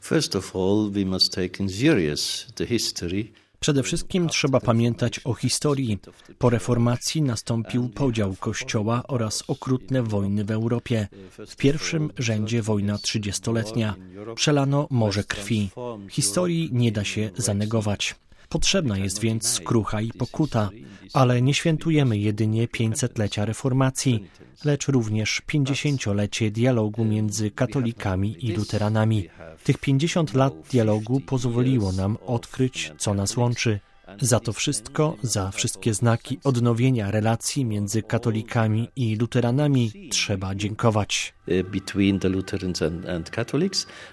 First of all, we must take in serious the history. Przede wszystkim trzeba pamiętać o historii. Po reformacji nastąpił podział Kościoła oraz okrutne wojny w Europie. W pierwszym rzędzie wojna 30-letnia. Przelano morze krwi. Historii nie da się zanegować. Potrzebna jest więc skrucha i pokuta, ale nie świętujemy jedynie 500-lecia reformacji, lecz również 50-lecie dialogu między katolikami i luteranami. Tych 50 lat dialogu pozwoliło nam odkryć, co nas łączy. Za to wszystko, za wszystkie znaki odnowienia relacji między katolikami i luteranami trzeba dziękować. Between the Lutherans and Catholics,